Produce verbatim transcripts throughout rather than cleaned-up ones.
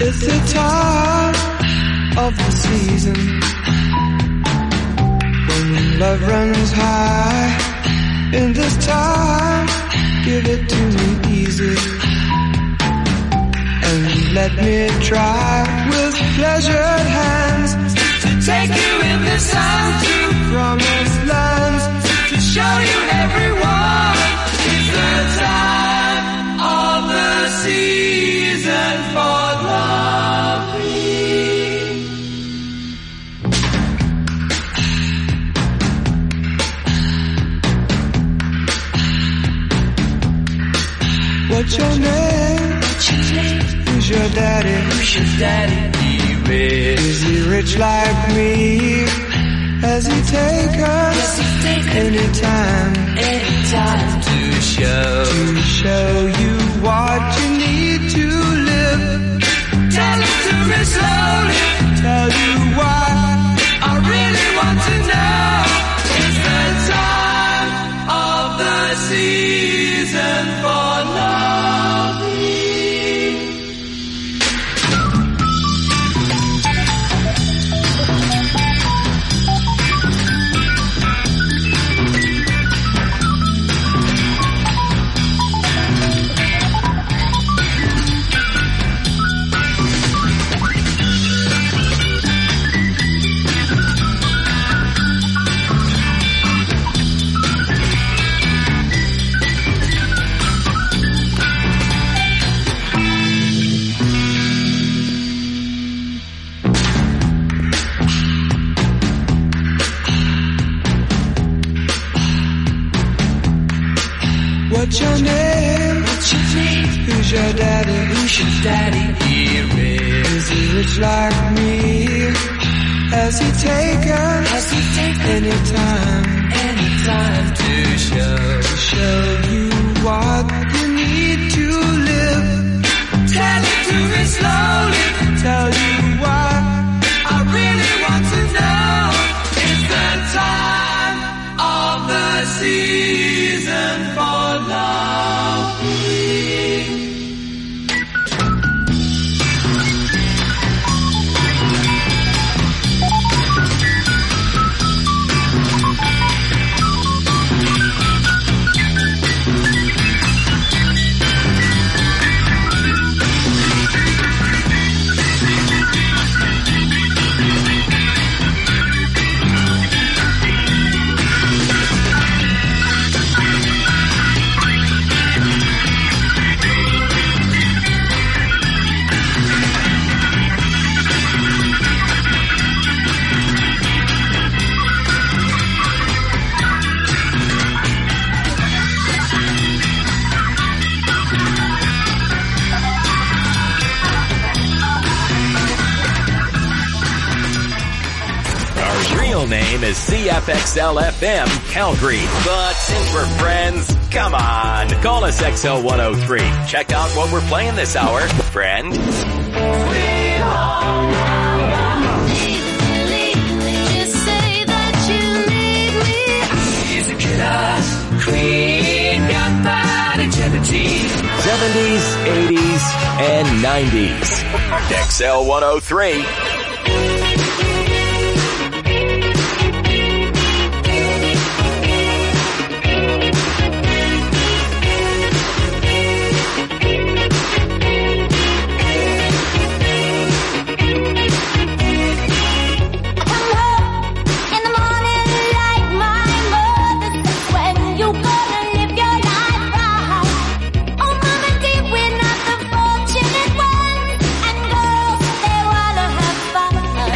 It's the time of the season when love runs high. In this time, give it to me easy and let me try with pleasured hands to take you in the sun to promised lands, to show you everyone. It's the time of the season for loving. What's your name? What's your name? Who's your daddy? Who's your daddy? He rich. Is he rich like me? Has he take us? Yes, he take anytime, anytime to show, to show you what you need to live. Tell him to me slowly, tell you why I really want to know. It's the time of the season for loving. What's your name? What's your name? Who's your daddy? Who's your daddy? He rich. Is he rich like me? Has he taken? Has he taken anytime? Anytime to show, to show you what you need to live. Tell it to me slowly, tell you why I really want to know. It's the time of the season for loving. Name is C F X L F M Calgary. But since we're friends, come on. Call us X L one oh three. Check out what we're playing this hour, friend. seventies, eighties, and nineties. X L one oh three. Fortunate ones and girls, they wanna have fun.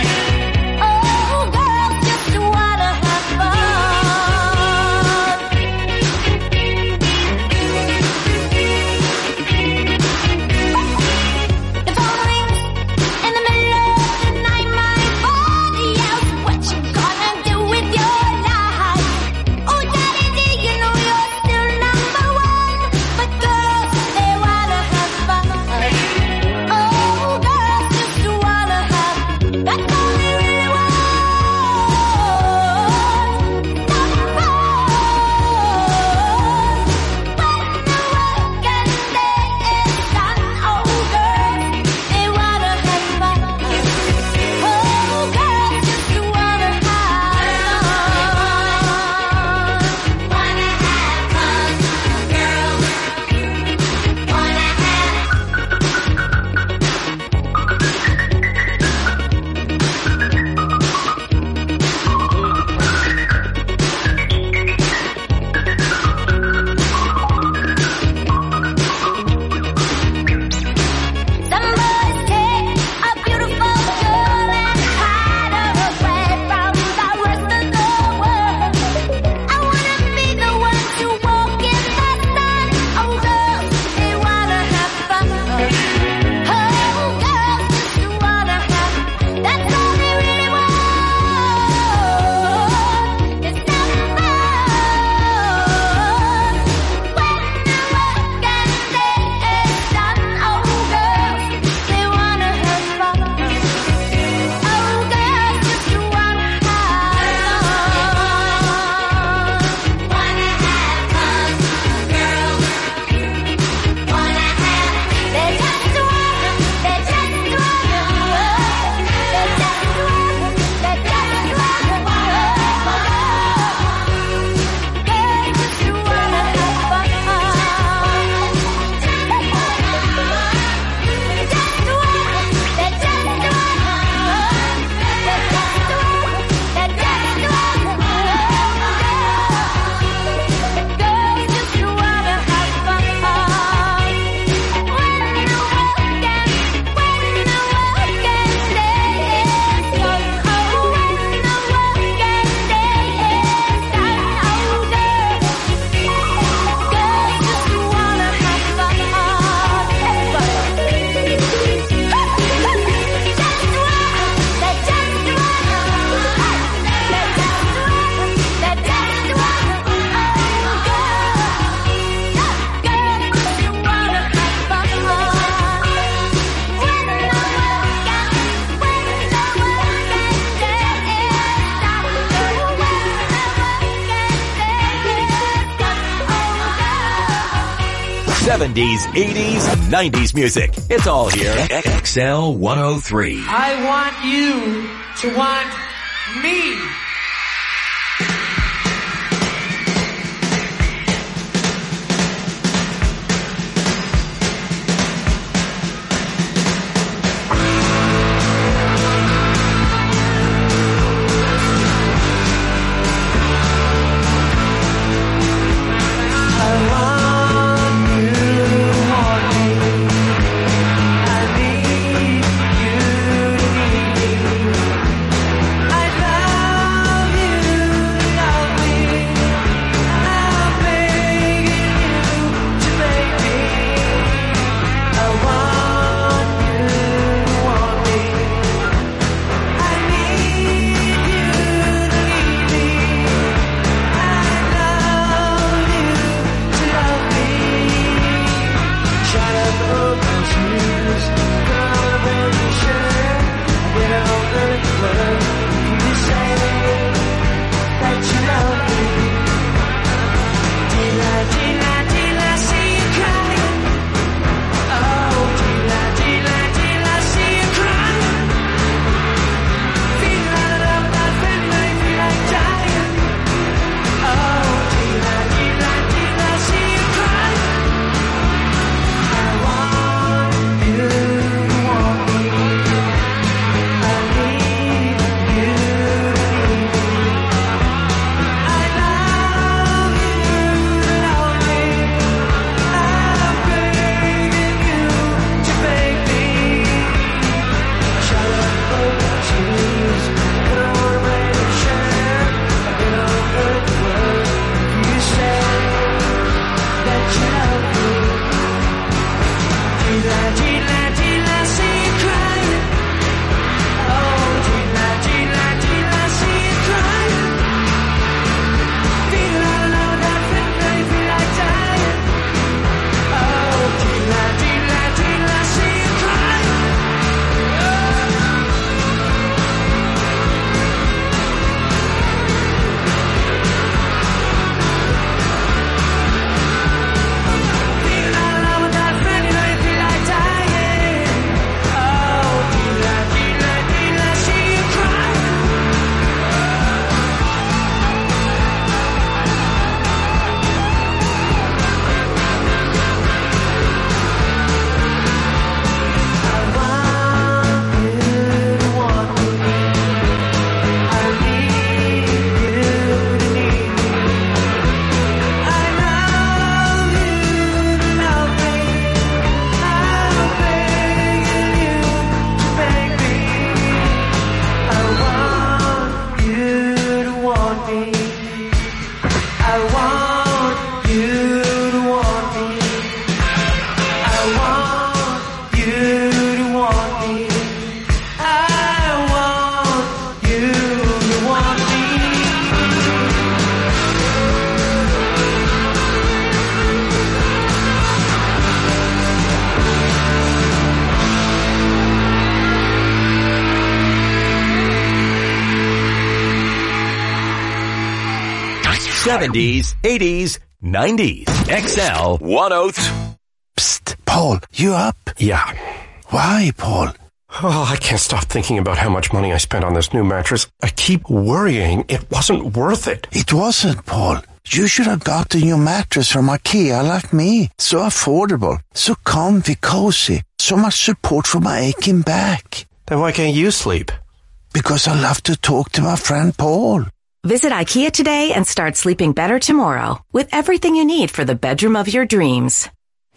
seventies, eighties, nineties music. It's all here. X L one oh three. I want you to want me. seventies, eighties, nineties. X L one oh three. Psst, Paul, you up? Yeah. Why, Paul? Oh, I can't stop thinking about how much money I spent on this new mattress. I keep worrying it wasn't worth it. It wasn't, Paul. You should have got the new mattress from IKEA like me. So affordable, so comfy, cozy, so much support for my aching back. Then why can't you sleep? Because I love to talk to my friend Paul. Visit IKEA today and start sleeping better tomorrow with everything you need for the bedroom of your dreams.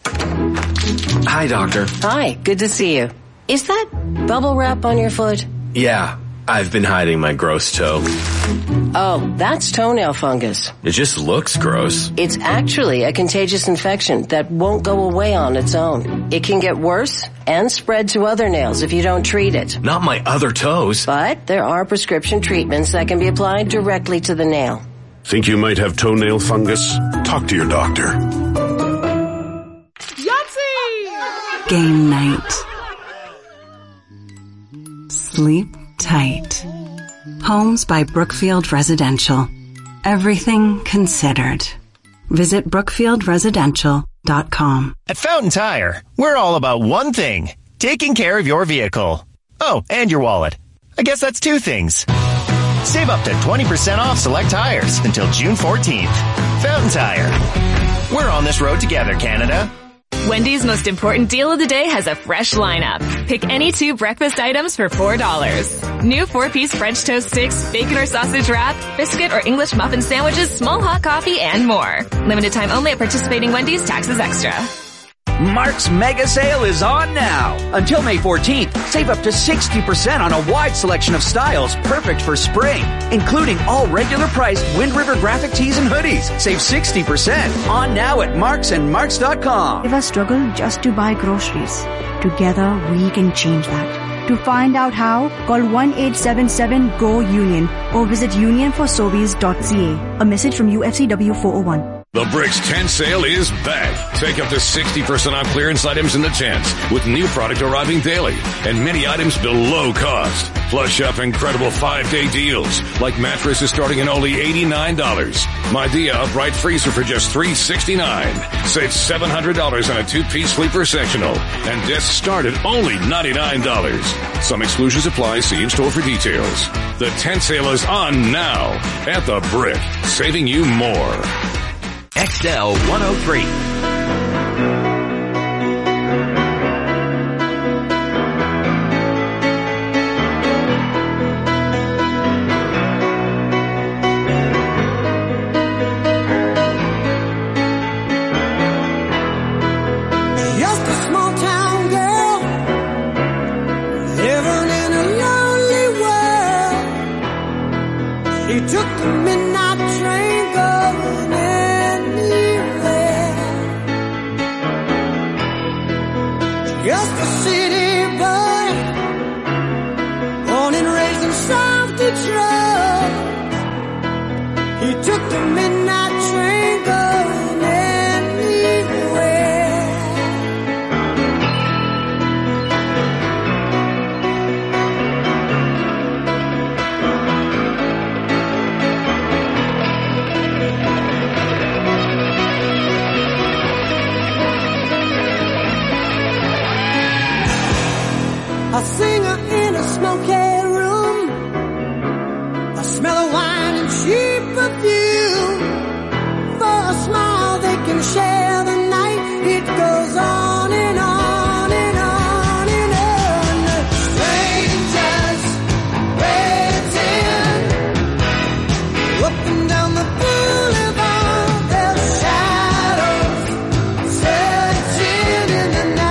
Hi, Doctor. Hi, good to see you. Is that bubble wrap on your foot? Yeah, I've been hiding my gross toe. Oh, that's toenail fungus. It just looks gross. It's actually a contagious infection that won't go away on its own. It can get worse and spread to other nails if you don't treat it. Not my other toes. But there are prescription treatments that can be applied directly to the nail. Think you might have toenail fungus? Talk to your doctor. Yahtzee! Game night. Sleep tight. Homes by Brookfield Residential. Everything considered. Visit brookfield residential dot com. At Fountain Tire, we're all about one thing, taking care of your vehicle. Oh, and your wallet. I guess that's two things. Save up to twenty percent off select tires until June fourteenth. Fountain Tire. We're on this road together, Canada. Wendy's most important deal of the day has a fresh lineup. Pick any two breakfast items for four dollars. New four-piece French toast sticks, bacon or sausage wrap, biscuit or English muffin sandwiches, small hot coffee, and more. Limited time only at participating Wendy's. Taxes extra. Mark's Mega Sale is on now. Until May fourteenth, save up to sixty percent on a wide selection of styles perfect for spring, including all regular priced Wind River graphic tees and hoodies. Save sixty percent on now at marks and marks dot com. If I struggle just to buy groceries, together we can change that. To find out how, call one eight seven seven G O Union or visit union for sobeys dot c a. A message from U F C W four oh one. The Bricks tent sale is back. Take up to sixty percent off clearance items in the tents with new product arriving daily and many items below cost. Plus shop incredible five-day deals like mattresses starting at only eighty-nine dollars. Midea upright freezer for just three hundred sixty-nine dollars. Save seven hundred dollars on a two-piece sleeper sectional and desks start at only ninety-nine dollars. Some exclusions apply. See in store for details. The tent sale is on now at the Brick, saving you more. X L one oh three. Just a small town girl living in a lonely world. She took the midnight train going anywhere. Just a city boy, born and raised in South Detroit. He took the midnight train going anywhere. A singer in a smoky room, a smell of wine and cheap perfume. For a smile they can share the night. It goes on and on and on and on. Strangers waiting up and down the boulevard. Their shadows searching in the night.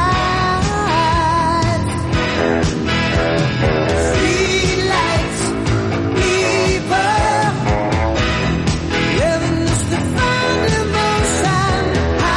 Streetlights, people living just to find emotion. I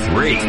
three.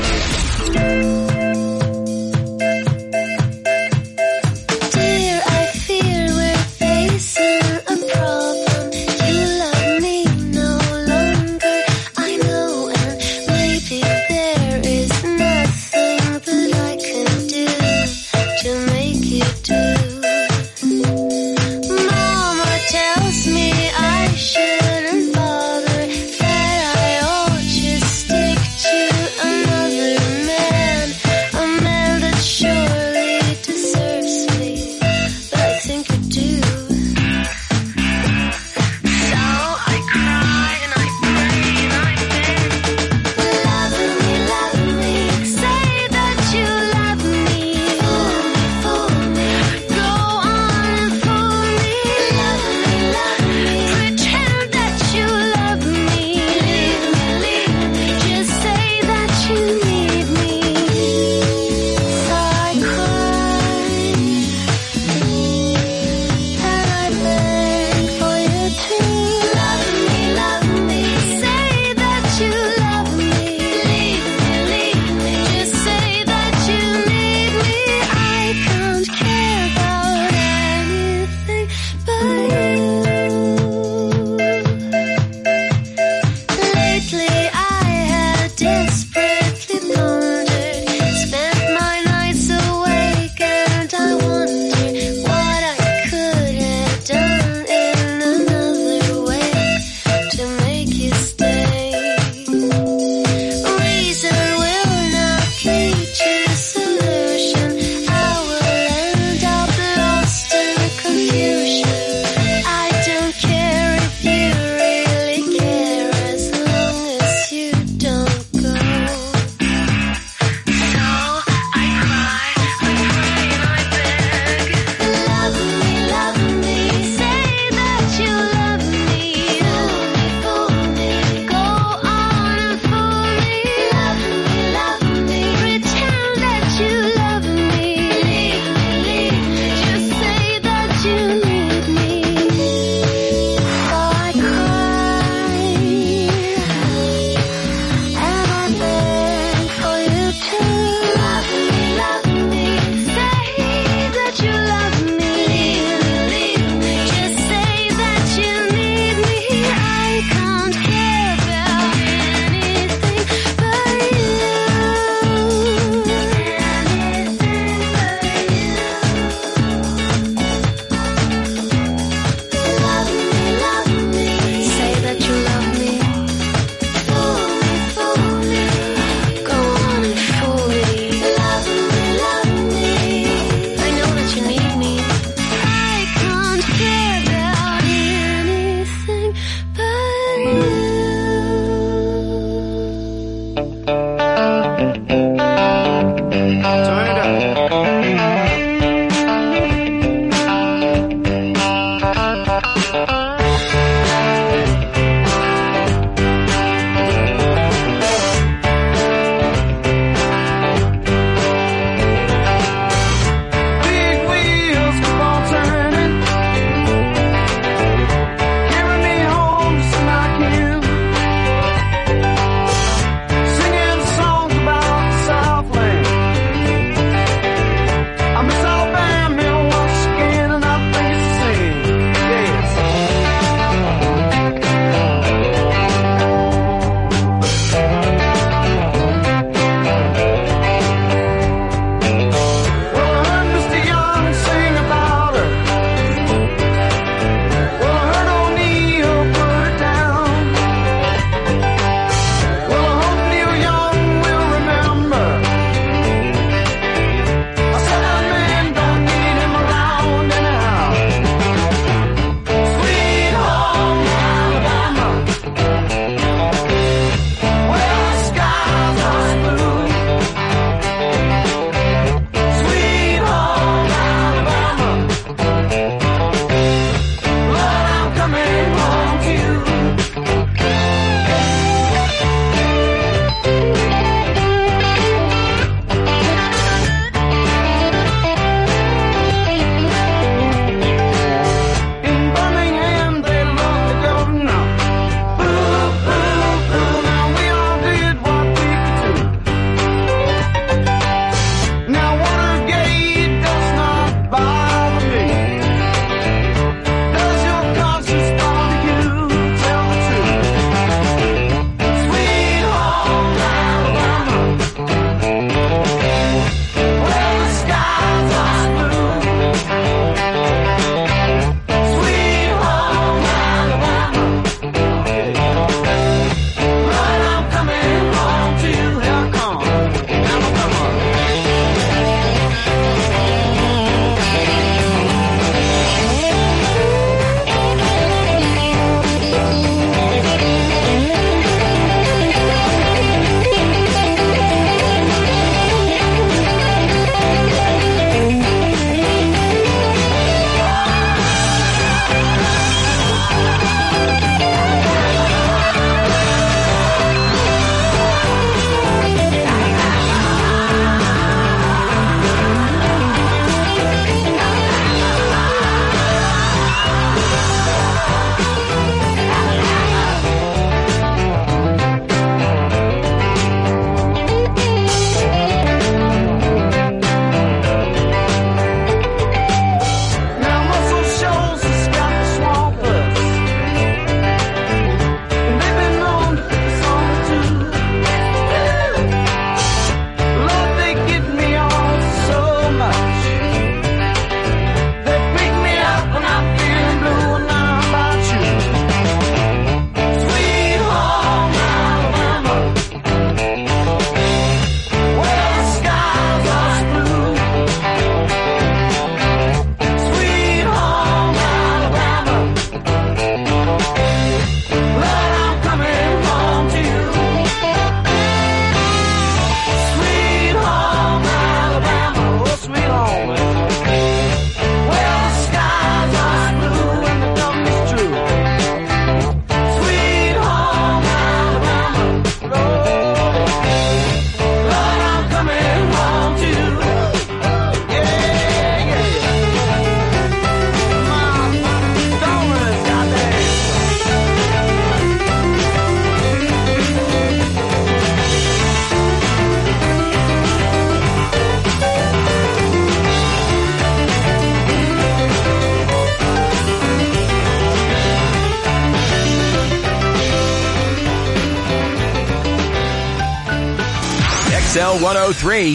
L one oh three.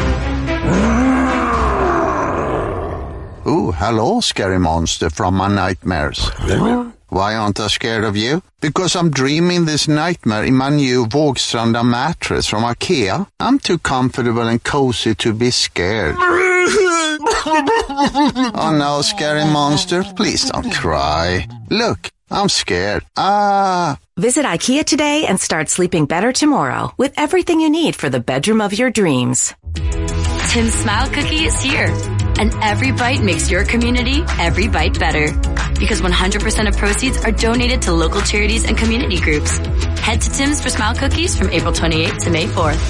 Ooh, hello, scary monster from my nightmares. Why aren't I scared of you? Because I'm dreaming this nightmare in my new Vågstranda mattress from IKEA. I'm too comfortable and cozy to be scared. Oh no, scary monster, please don't cry. Look, I'm scared. Ah. Visit IKEA today and start sleeping better tomorrow with everything you need for the bedroom of your dreams. Tim's Smile Cookie is here, and every bite makes your community every bite better. Because one hundred percent of proceeds are donated to local charities and community groups. Head to Tim's for Smile Cookies from April twenty-eighth to May fourth.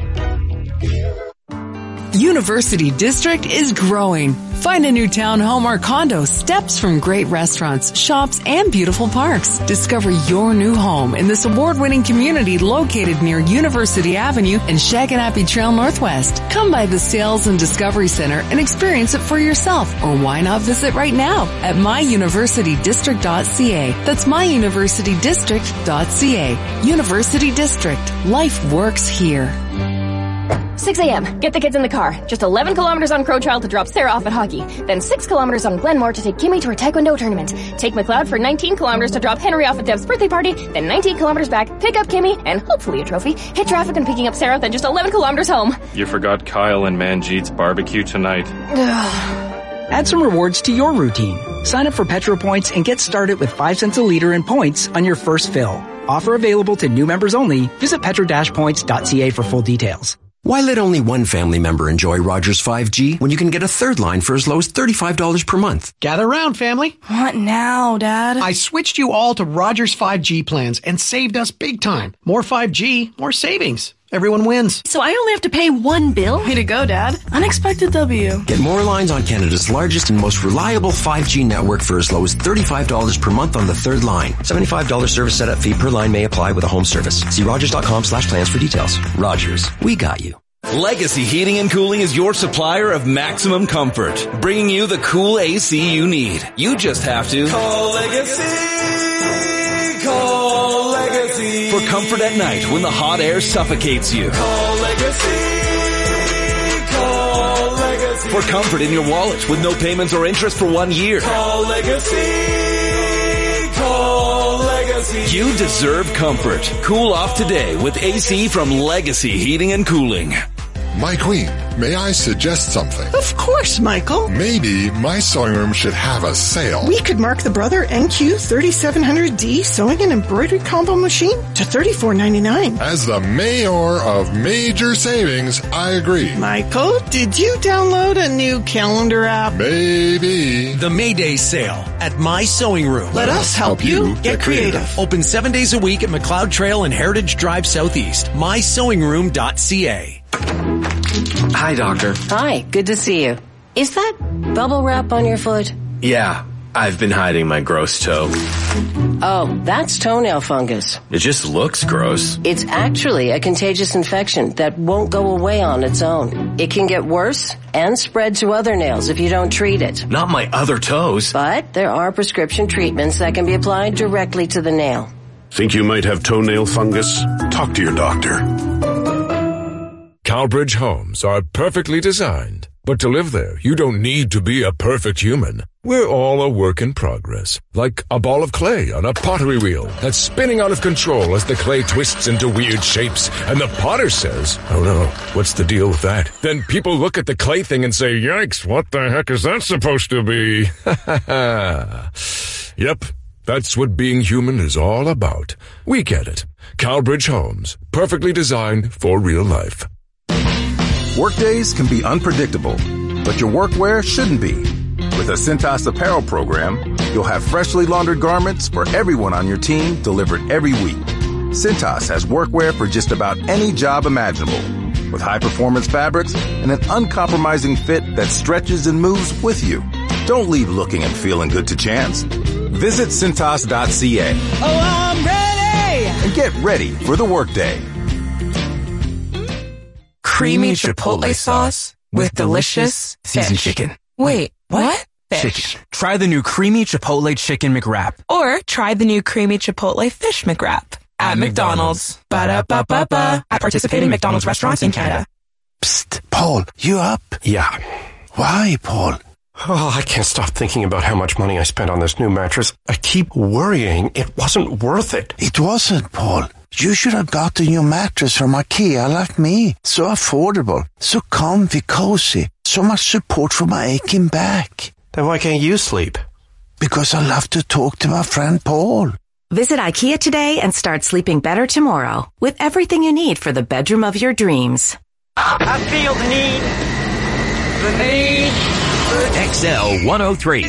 University District is growing. Find a new townhome or condo steps from great restaurants, shops, and beautiful parks. Discover your new home in this award-winning community located near University Avenue and Shaganappy Trail Northwest. Come by the Sales and Discovery Center and experience it for yourself. Or why not visit right now at my university district dot c a. That's my university district dot c a. University District. Life works here. six a.m. Get the kids in the car. Just eleven kilometers on Crow Trail to drop Sarah off at hockey. Then six kilometers on Glenmore to take Kimmy to her taekwondo tournament. Take McLeod for nineteen kilometers to drop Henry off at Deb's birthday party. Then nineteen kilometers back, pick up Kimmy, and hopefully a trophy. Hit traffic and picking up Sarah, then just eleven kilometers home. You forgot Kyle and Manjeet's barbecue tonight. Add some rewards to your routine. Sign up for Petro Points and get started with five cents a liter in points on your first fill. Offer available to new members only. Visit petro dash points dot c a for full details. Why let only one family member enjoy Rogers five G when you can get a third line for as low as thirty-five dollars per month? Gather round, family. What now, Dad? I switched you all to Rogers five G plans and saved us big time. More five G, more savings. Everyone wins. So I only have to pay one bill? Way to go, Dad. Unexpected W. Get more lines on Canada's largest and most reliable five G network for as low as thirty-five dollars per month on the third line. seventy-five dollars service setup fee per line may apply with a home service. See rogers.com slash plans for details. Rogers, we got you. Legacy Heating and Cooling is your supplier of maximum comfort, bringing you the cool A C you need. You just have to call Legacy. Call Legacy. For comfort at night when the hot air suffocates you. Call Legacy. Call Legacy. For comfort in your wallet with no payments or interest for one year. Call Legacy. Call Legacy. You deserve comfort. Cool off today with A C from Legacy Heating and Cooling. My queen, may I suggest something? Of course, Michael. Maybe my sewing room should have a sale. We could mark the Brother N Q thirty-seven hundred D sewing and embroidery combo machine to thirty-four ninety-nine. As the mayor of major savings, I agree. Michael, did you download a new calendar app? Maybe. The May Day sale at My Sewing Room. Let us help you get creative. Open seven days a week at McLeod Trail and Heritage Drive Southeast. my sewing room dot c a. Hi, Doctor. Hi, good to see you. Is that bubble wrap on your foot? Yeah, I've been hiding my gross toe. Oh, that's toenail fungus. It just looks gross. It's actually a contagious infection that won't go away on its own. It can get worse and spread to other nails if you don't treat it. Not my other toes. But there are prescription treatments that can be applied directly to the nail. Think you might have toenail fungus? Talk to your doctor. Calbridge homes are perfectly designed, but to live there, you don't need to be a perfect human. We're all a work in progress, like a ball of clay on a pottery wheel that's spinning out of control as the clay twists into weird shapes, and the potter says, oh no, what's the deal with that? Then people look at the clay thing and say, yikes, what the heck is that supposed to be? Yep, that's what being human is all about. We get it. Calbridge homes, perfectly designed for real life. Workdays can be unpredictable, but your workwear shouldn't be. With a Cintas apparel program, you'll have freshly laundered garments for everyone on your team delivered every week. Cintas has workwear for just about any job imaginable, with high-performance fabrics and an uncompromising fit that stretches and moves with you. Don't leave looking and feeling good to chance. Visit Cintas dot c a. Oh, I'm ready! And get ready for the workday. Creamy chipotle sauce with delicious seasoned chicken. Wait, what? Fish. Chicken. Try the new creamy chipotle chicken McWrap. Or try the new creamy chipotle fish McWrap. At, At McDonald's. McDonald's. Ba-da-ba-ba-ba. At participating McDonald's restaurants in Canada. Psst, Paul, you up? Yeah. Why, Paul? Oh, I can't stop thinking about how much money I spent on this new mattress. I keep worrying it wasn't worth it. It wasn't, Paul. You should have got a new mattress from IKEA like me. So affordable, so comfy, cozy, so much support for my aching back. Then why can't you sleep? Because I love to talk to my friend Paul. Visit IKEA today and start sleeping better tomorrow with everything you need for the bedroom of your dreams. I feel the need. The need. X L one oh three.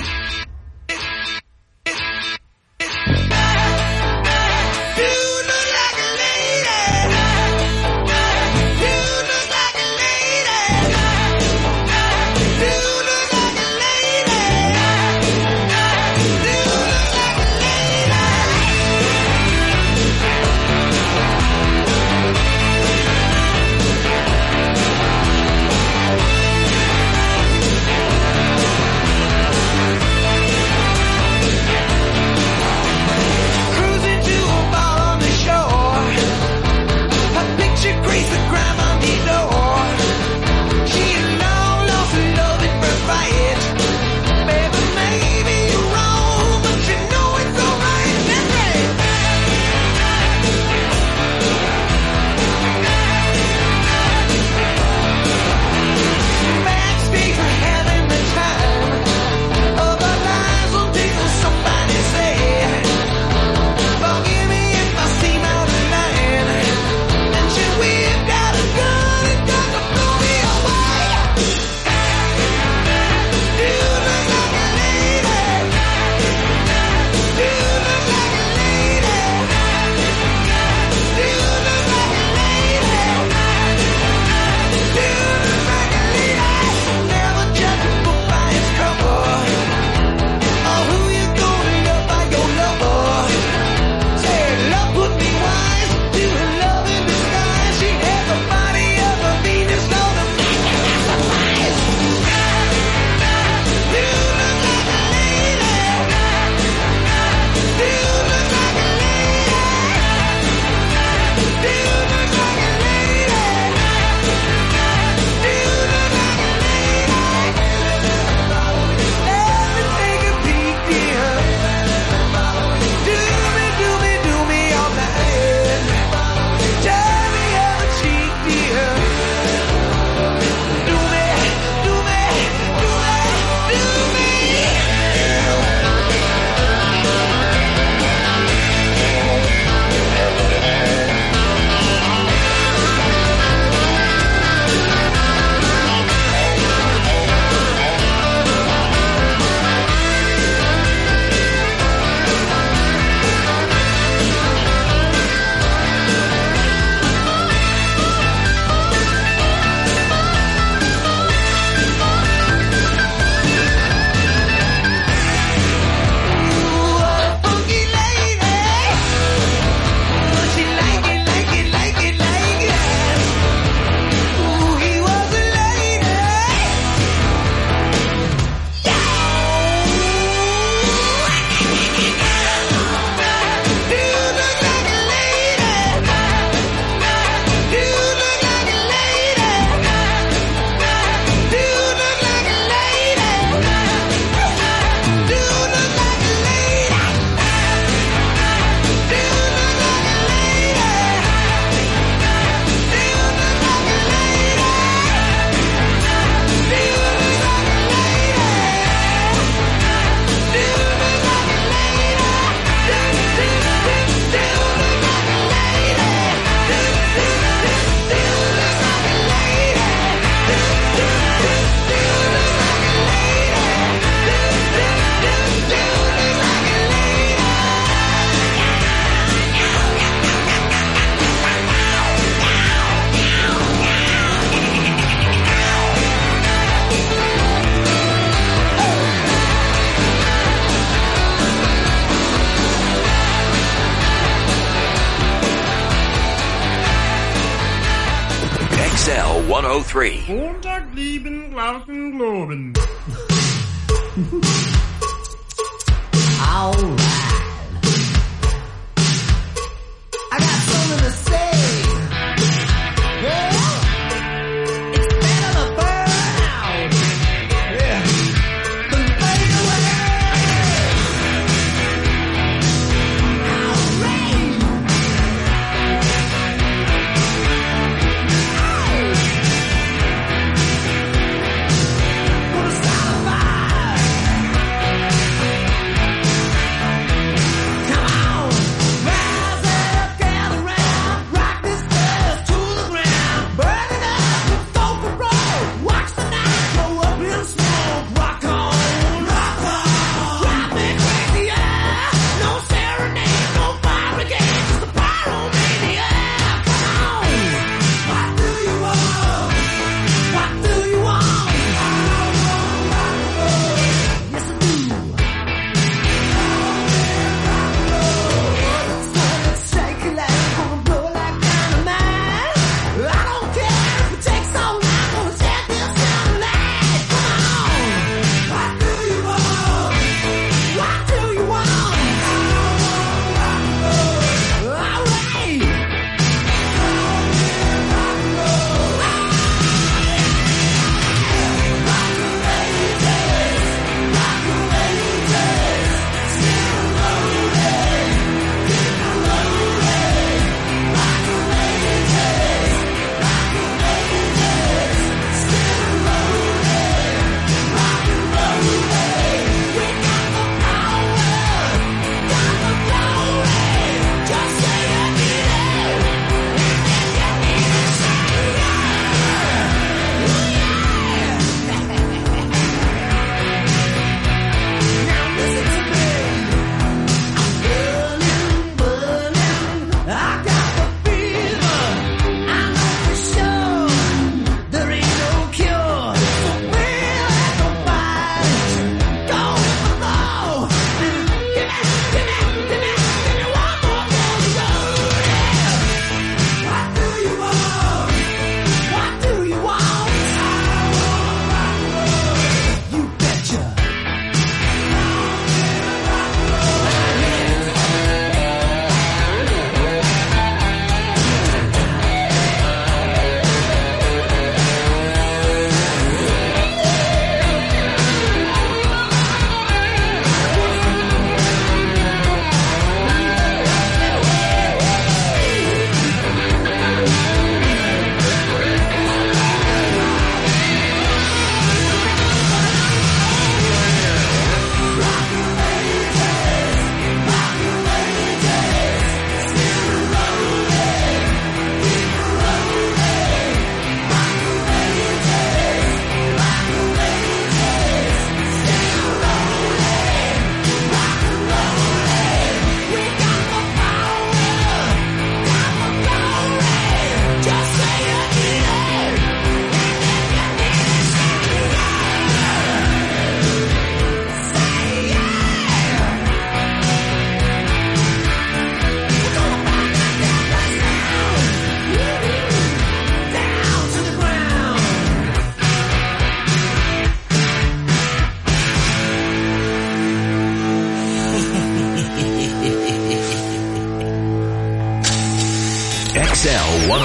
one oh three. Montag, lieben, glauben, globen. All right. I got something to say. Yeah. It's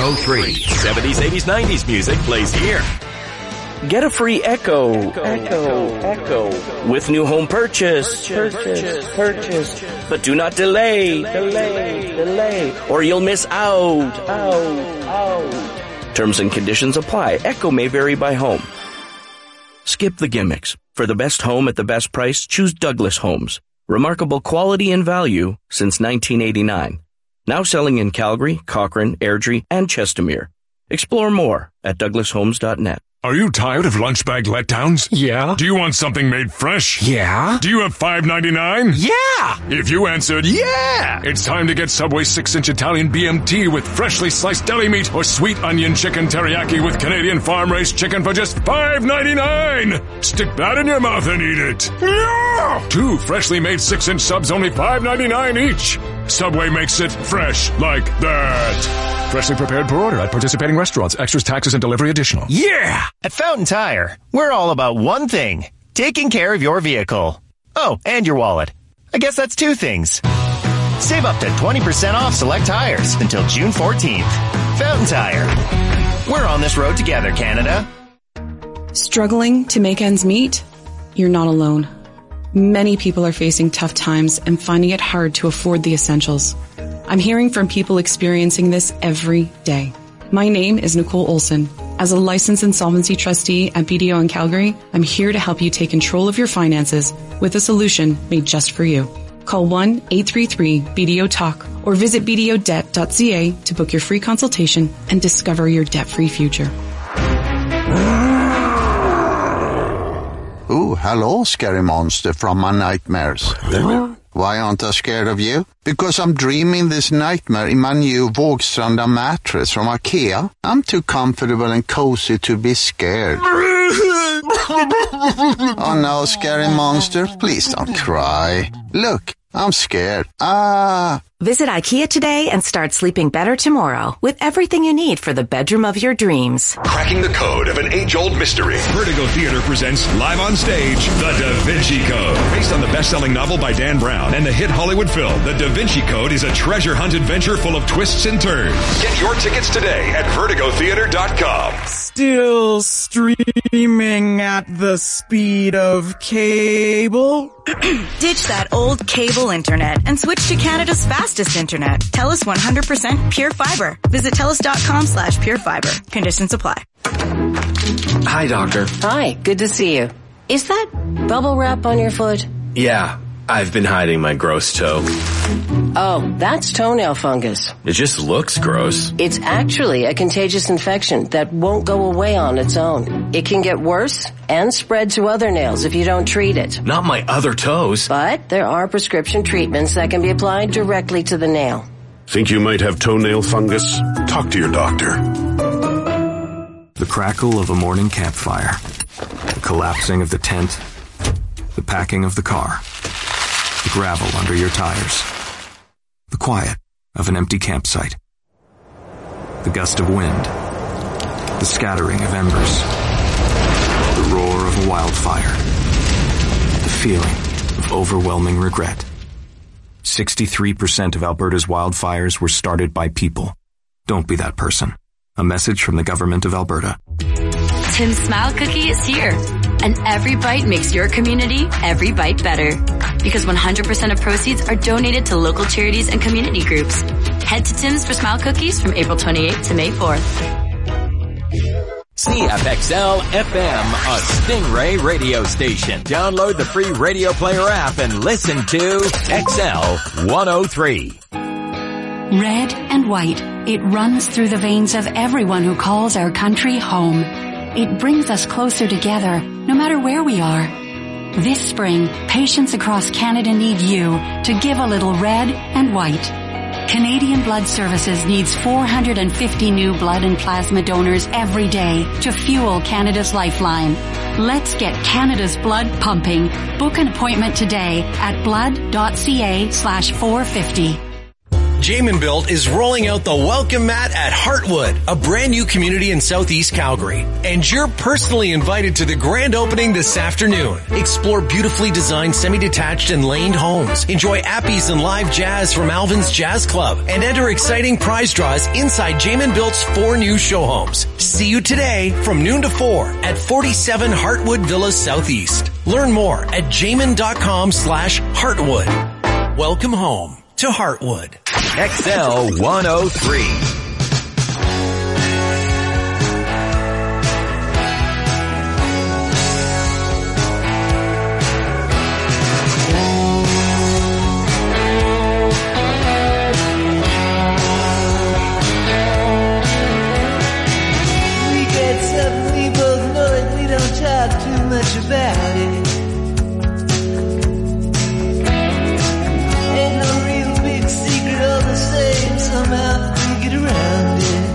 oh three. seventies, eighties, nineties music plays here. Get a free Echo, Echo, Echo, with new home purchase, purchase, purchase. But do not delay, delay, delay, or you'll miss out, out, out. Terms and conditions apply. Echo may vary by home. Skip the gimmicks. For the best home at the best price, choose Douglas Homes. Remarkable quality and value since nineteen eighty-nine. Now selling in Calgary, Cochrane, Airdrie, and Chestermere. Explore more at douglas homes dot net. Are you tired of lunch bag letdowns? Yeah. Do you want something made fresh? Yeah. Do you have five ninety-nine? Yeah. If you answered yeah, it's time to get Subway six inch Italian B M T with freshly sliced deli meat or sweet onion chicken teriyaki with Canadian farm-raised chicken for just five ninety-nine. Stick that in your mouth and eat it. Yeah. Two freshly made six inch subs, only five ninety-nine each. Subway makes it fresh like that. Freshly prepared per order at participating restaurants. Extras, taxes, and delivery additional. Yeah! At Fountain Tire, we're all about one thing. Taking care of your vehicle. Oh, and your wallet. I guess that's two things. Save up to twenty percent off select tires until June fourteenth. Fountain Tire. We're on this road together, Canada. Struggling to make ends meet? You're not alone. Many people are facing tough times and finding it hard to afford the essentials. I'm hearing from people experiencing this every day. My name is Nicole Olson. As a licensed insolvency trustee at B D O in Calgary, I'm here to help you take control of your finances with a solution made just for you. Call one eight three three B D O talk or visit b d o debt dot c a to book your free consultation and discover your debt-free future. Ooh, hello, scary monster from my nightmares. Why aren't I scared of you? Because I'm dreaming this nightmare in my new Vågstranda mattress from IKEA. I'm too comfortable and cozy to be scared. Oh no, scary monster, please don't cry. Look, I'm scared. Ah. Visit IKEA today and start sleeping better tomorrow with everything you need for the bedroom of your dreams. Cracking the code of an age-old mystery. Vertigo Theater presents live on stage, The Da Vinci Code. Based on the best-selling novel by Dan Brown and the hit Hollywood film, The Da Vinci Code is a treasure hunt adventure full of twists and turns. Get your tickets today at vertigo theater dot com. Still streaming at the speed of cable? Ditch that old cable internet and switch to Canada's fastest internet. TELUS one hundred percent Pure Fiber. Visit telus dot com slash pure fiber. Conditions apply. Hi, doctor. Hi, good to see you. Is that bubble wrap on your foot? Yeah, I've been hiding my gross toe. Oh, that's toenail fungus. It just looks gross. It's actually a contagious infection that won't go away on its own. It can get worse and spread to other nails if you don't treat it. Not my other toes. But there are prescription treatments that can be applied directly to the nail. Think you might have toenail fungus? Talk to your doctor. The crackle of a morning campfire. The collapsing of the tent. The packing of the car. The gravel under your tires. The quiet of an empty campsite. The gust of wind. The scattering of embers. The roar of a wildfire. The feeling of overwhelming regret. sixty-three percent of Alberta's wildfires were started by people. Don't be that person. A message from the Government of Alberta. Tim's Smile Cookie is here. And every bite makes your community every bite better. Because one hundred percent of proceeds are donated to local charities and community groups. Head to Tim's for Smile Cookies from April twenty-eighth to May fourth. C F X L F M, a Stingray radio station. Download the free Radio Player app and listen to X L one oh three. Red and white, it runs through the veins of everyone who calls our country home. It brings us closer together, no matter where we are. This spring, patients across Canada need you to give a little red and white. Canadian Blood Services needs four hundred fifty new blood and plasma donors every day to fuel Canada's lifeline. Let's get Canada's blood pumping. Book an appointment today at blood dot c a slash four fifty. Jamin Built is rolling out the welcome mat at Heartwood, a brand new community in Southeast Calgary. And you're personally invited to the grand opening this afternoon. Explore beautifully designed semi-detached and laned homes. Enjoy appies and live jazz from Alvin's Jazz Club. And enter exciting prize draws inside Jamin Built's four new show homes. See you today from noon to four at forty-seven Heartwood Villas Southeast. Learn more at jamin.com slash Heartwood. Welcome home to Heartwood. X L one oh three. We get something we both know and we don't talk too much about it. Ain't no real big secret, all the same, somehow we get around it.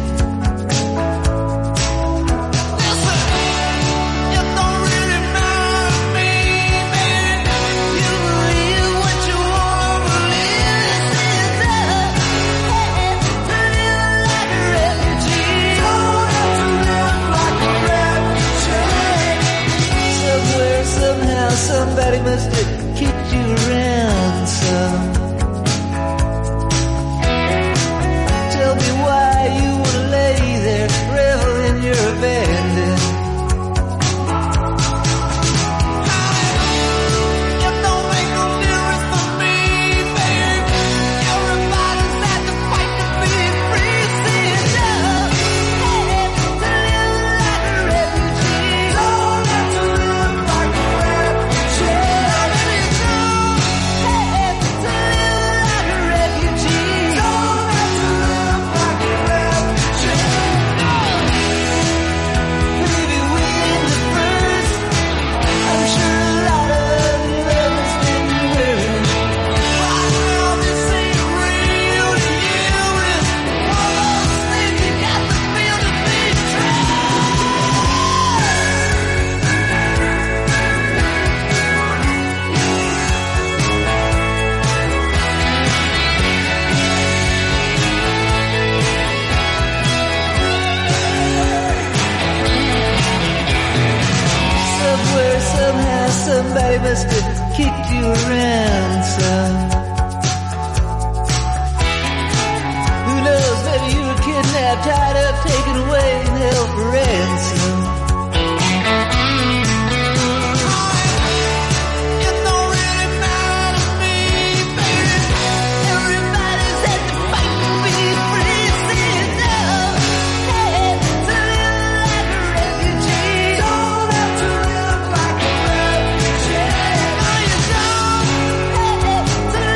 Listen, you don't really know me, man. You believe what you want to believe. This is a hey, to live like a refugee. Don't have to live like a refugee. Somewhere, somehow, somebody must have kicked you around some. Tell me why you wanna lay there, revel in your abandon. It don't make no difference for me, babe. Everybody's had to fight to be free. See it now. Hey, to live like a refugee. Don't have to live like a refugee. I really do. Hey, to live like a refugee. Don't have to live like a refugee. Maybe within the first, I'm sure a lot of love has been hurt. Wow, this ain't real to you. It's one of those things you got to feel to be true. Somewhere, somehow, somebody must have kicked you around some. Who knows, maybe you were kidnapped, tied up, taken away, and held for ransom. It don't really matter to me, baby. Everybody's had to fight to be free. See it now. Hey, to live like a refugee. Don't have to live like a refugee. No, you don't. Hey, to live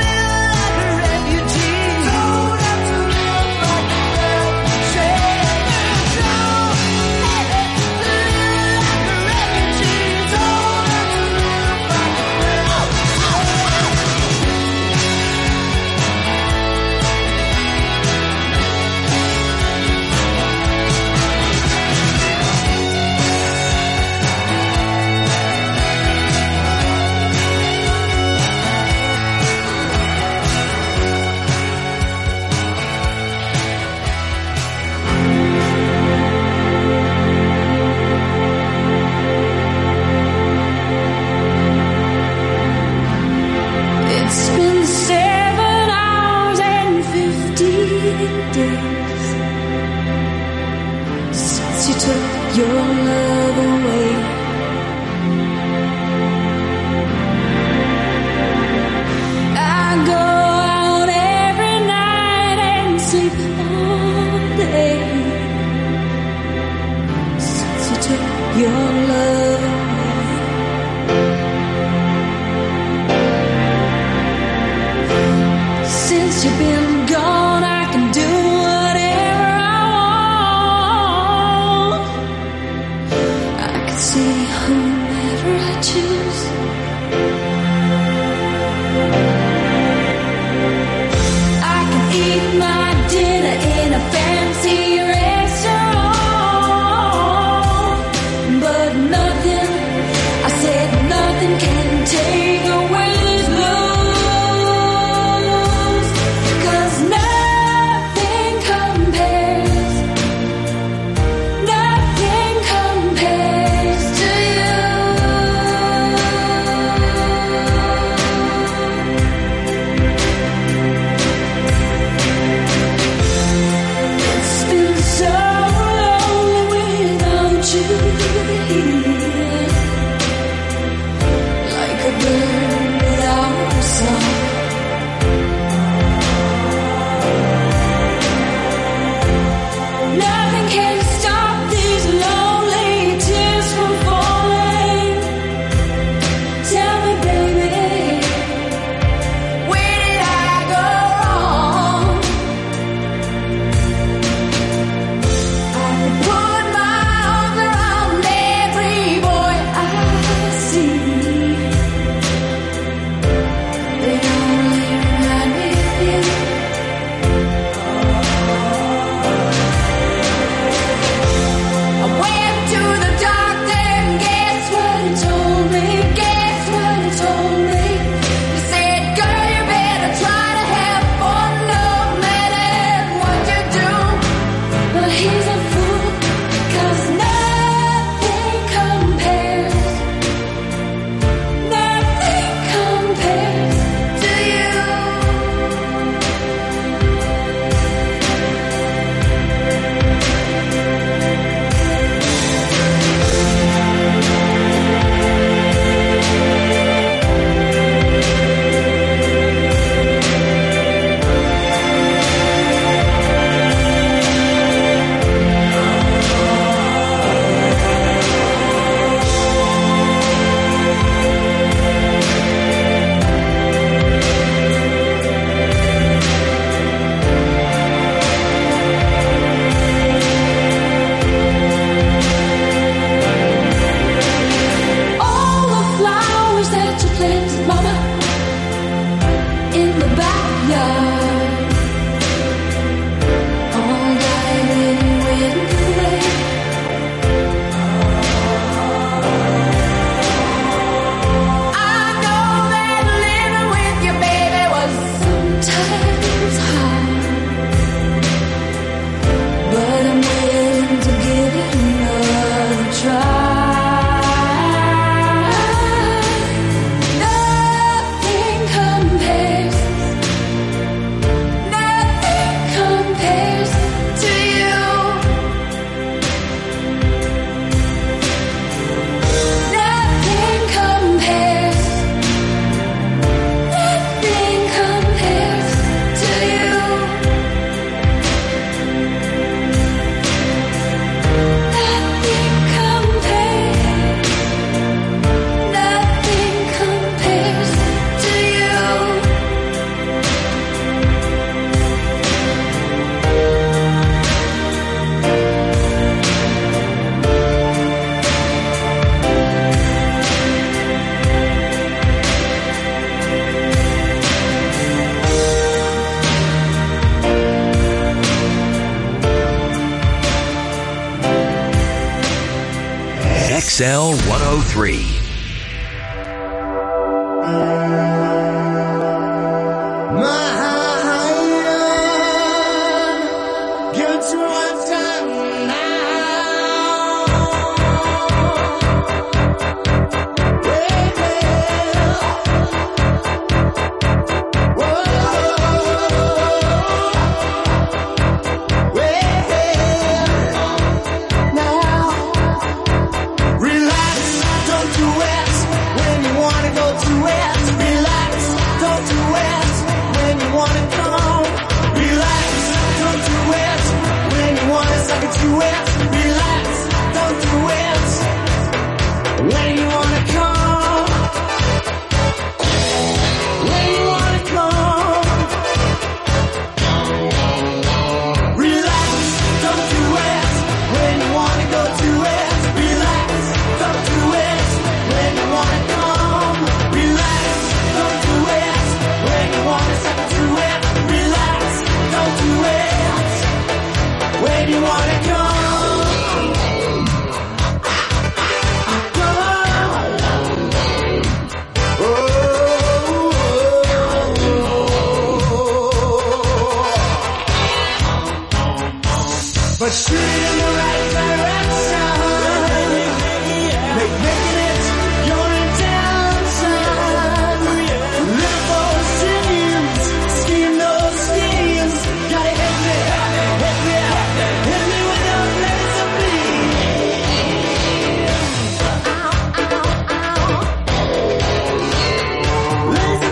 X L one oh three. Give it to me one time now. But shoot in the right direction. Make making it your intention. Live those dreams, scheme those schemes. Gotta hit me, hit me, hit me with your laser beam. Laser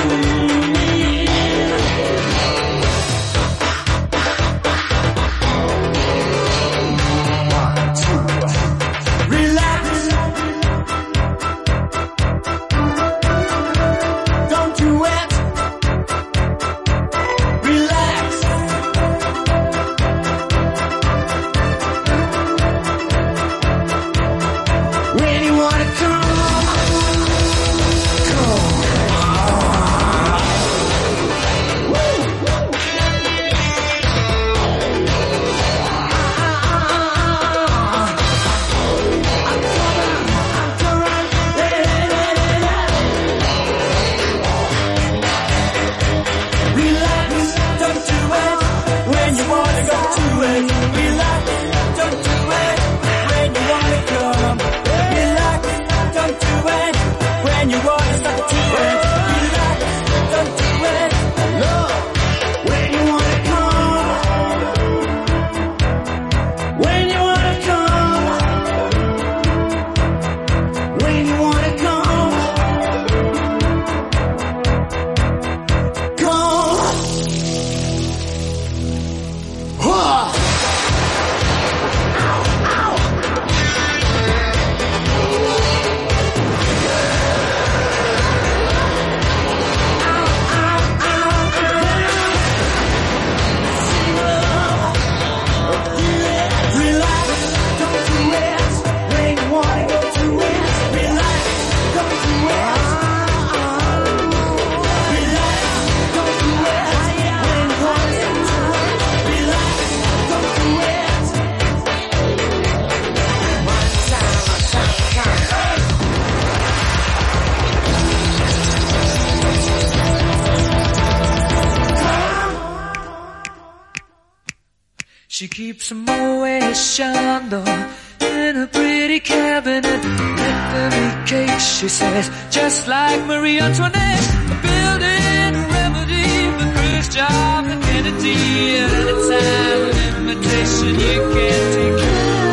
She keeps a Moet Chandon in a pretty cabinet. Tiffany cake, she says, just like Marie Antoinette. A building remedy for Khrushchev and Kennedy. At any time, an invitation you can take.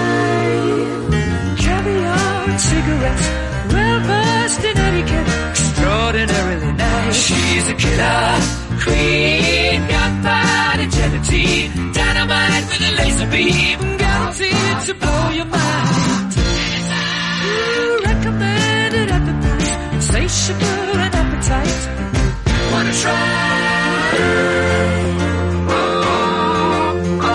Caviar and cigarettes, well versed in etiquette, extraordinarily nice. She's a killer queen, gunpowder gelatine, dynamite with a laser beam, guaranteed to blow your mind. You recommended at the price, insatiable and appetite. Wanna try? Oh, oh,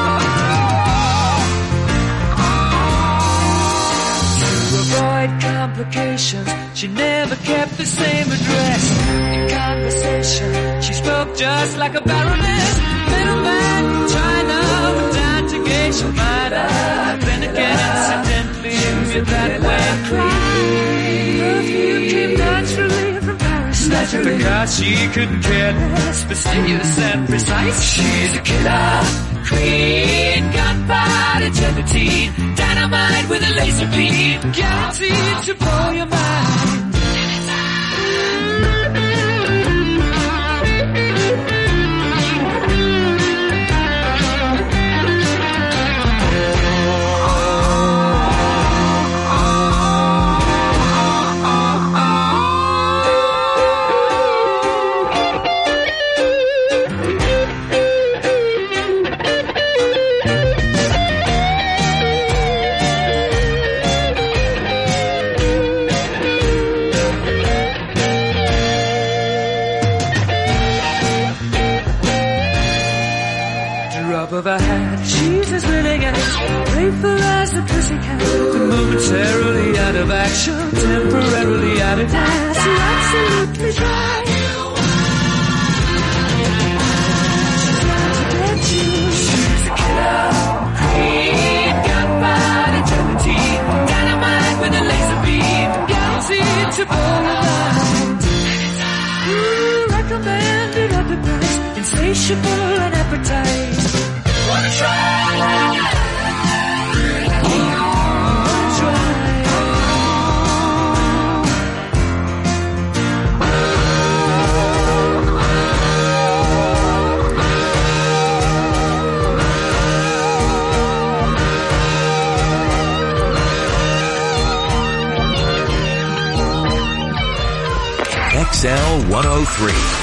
oh. To avoid complications, she never kept the same address. In conversation, she spoke just like a baroness. Middleman from China, but down to gauge she might have been again incidentally. me that went clean. Perfume came naturally from Paris. Naturally. Because she couldn't care less, fastidious and precise. She's a killer queen, gunpowder gelatine, dynamite with a laser beam, guaranteed to blow your mind. Of a hat, she's as willing as grateful as the pussycat, but momentarily out of action, temporarily out of gas. You're absolutely right. She's out to get you. She's a killer queen, gunpowder gelatine, dynamite with a laser beam, guaranteed to blow your mind. Ooh, recommended at the price, insatiable and appetite. Wanna try? Wanna X L one oh three.